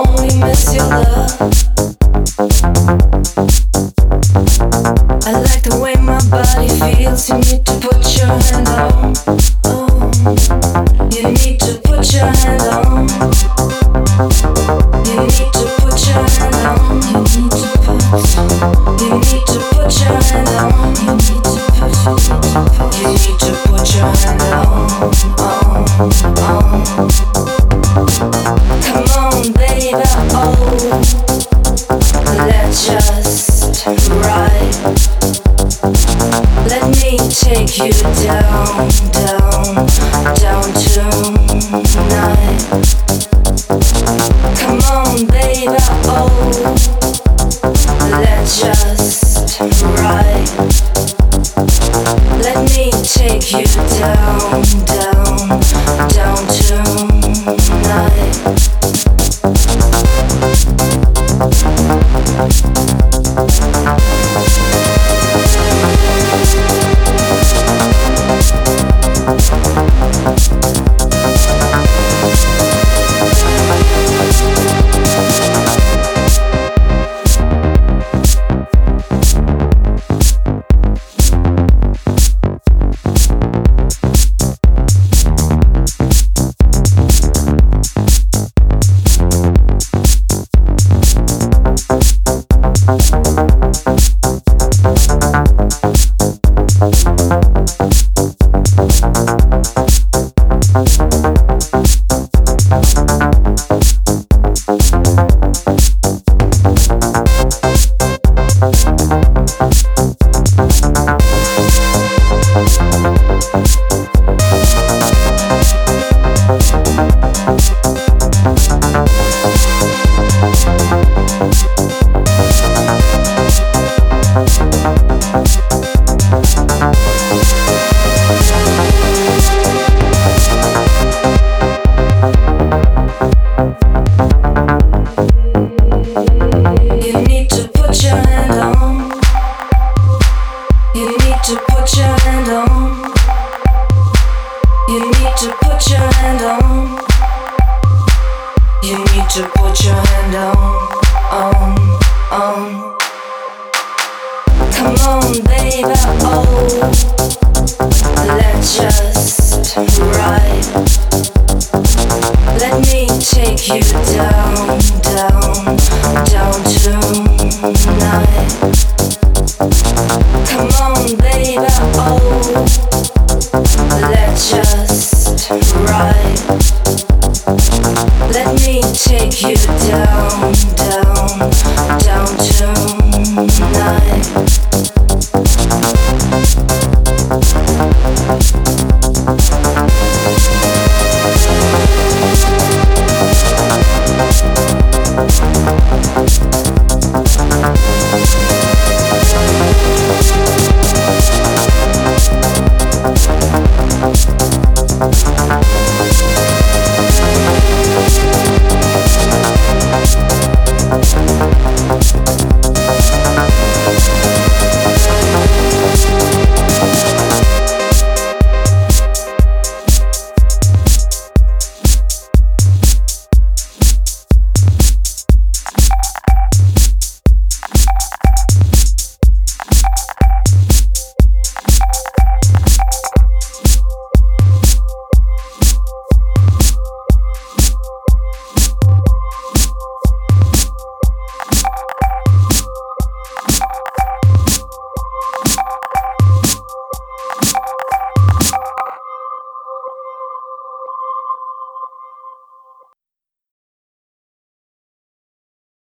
only miss your love. I like the way my body feels. You need to put your hand on. Oh, you need to put your hand on. You need to put your hand on. You need to put. You need to put your hand on. You need to put. You need to put your hand on. Come on, baby. Oh, let's just ride. Let me take you down, down, down tonight. Come on, baby, oh, let's just ride. Let me take you down, down, down tonight. Take you down.